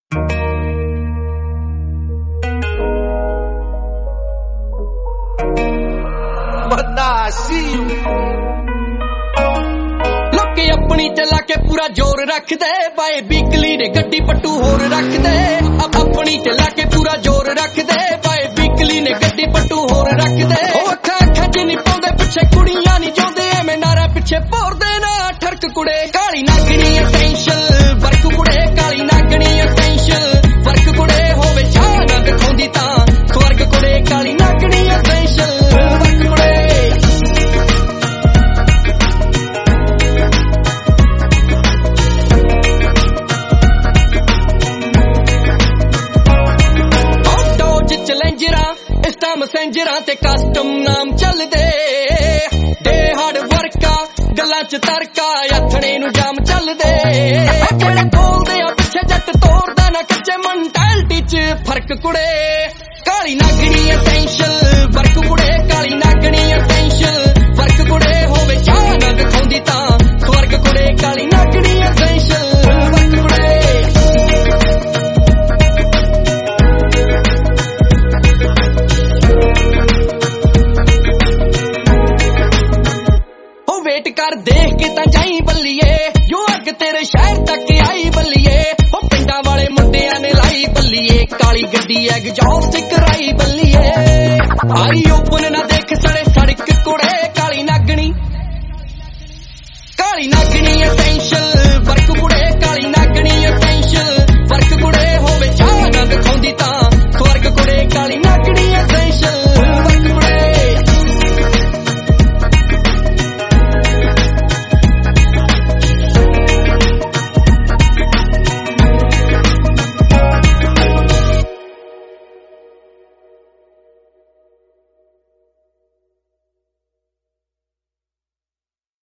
ਲੋਕੀ ਆਪਣੀ ਚਲਾ ਕੇ ਪੂਰਾ ਜ਼ੋਰ ਰੱਖਦੇ ਬਾਏ ਬੀਕਲੀ ਨੇ ਗੱਡੀ ਪੱਟੂ ਹੋਰ ਰੱਖਦੇ ਆਪਣੀ ਚਲਾ ਕੇ ਪੂਰਾ ਜ਼ੋਰ ਰੱਖਦੇ ਬਾਏ ਬੀਕਲੀ ਨੇ ਗੱਡੀ ਪੱਟੂ ਹੋਰ ਰੱਖਦੇ ਉਹ ਅੱਖਾਂ ਅੱਖਾਂ ਚ ਨਹੀਂ ਪਾਉਂਦੇ ਪਿੱਛੇ ਕੁੜੀਆਂ ਨਹੀਂ ਚਾਹੁੰਦੇ ਐਵੇਂ ਨਾਰਾ ਪਿੱਛੇ ਭੋਰਦੇ ਨਾ ਠਰਕ ਕੁੜੇ ਕਾਲੀ ਨਾਗਣੀ ਅਟੈਂਸ਼ਨ ਵਰਕ ਕੁੜੇ ਕਾਲੀ ਨਾਗਣੀ ਅਟੈਂਸ਼ਨ ਵਰਕ ਕੁੜੇ ਹੋਵੇ ਚਾਹ ਨਾ ਦਿਖਾਉਂਦੀ ਤਾਂ ਸਵਰਗ ਕੁੜੇ ਕਾਲੀ ਨਾਗਣੀ ਅਟੈਂਸ਼ਨ ਵਰਕ ਕੁੜੇ ਮੈਸੇਂਜਰਾਂ ਤੇ ਕਸਟਮ ਨਾਮ ਚੱਲਦੇ ਦੇ ਹਾਰਡ ਵਰਕਾ ਗੱਲਾਂ ਚ ਤਰਕਾ ਆਥਣੇ ਨੂੰ ਜਾਮ ਚੱਲਦੇ ਜਿਹੜੇ ਬੋਲਦੇ ਆ ਪਿੱਛੇ ਜੱਟ ਤੋੜਦਾ ਨਾ ਕੱਚੇ ਮੈਂਟੈਲਿਟੀ ਚ ਫਰਕ ਕੁੜੇ ਕਾਲੀ ਨਾਗਣੀ ਅਟੈਂਸ਼ਨ ਵਰਕ ਕੁੜੇ ਕਾਲੀ ਨਾਗਣੀ ਅਟੈਂਸ਼ਨ ਵਰਕ ਕੁੜੇ ਹੋਵੇ ਚਾਹ ਨਾ ਦਿਖਾਉਂਦੀ ਤਾਂ ਸਵਰਗ ਕੁੜੇ ਕਾਲੀ ਨਾਗਣੀ ਅਟੈਂਸ਼ਨ ਵਰਕ ਕੁੜੇ ਕਰ ਦੇਖ ਕੇ ਤਾਂ ਜਾਈ ਬੱਲੀਏ ਜੋ ਅੱਗ ਤੇਰੇ ਸ਼ਹਿਰ ਤੱਕ ਆਈ ਬੱਲੀਏ ਉਹ ਪਿੰਡਾਂ ਵਾਲੇ ਮੁੰਡਿਆਂ ਨੇ ਲਾਈ ਬੱਲੀਏ ਕਾਲੀ ਗੱਡੀ ਐਗਜ਼ੌਸਟ ਕਰਾਈ ਬੱਲੀਏ ਆਈ ਓਪਨ ਨਾ ਦੇਖ ਸੜੇ ਸੜਕ ਕੁੜੇ ਕਾਲੀ ਨਾਗਣੀ